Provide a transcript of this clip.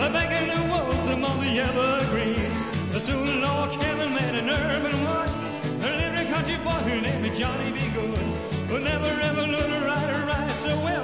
back in the woods among the evergreens. The student law cabin met an urban one. There lived a country boy who named Johnny B. Good, who never ever learned to ride or ride so well.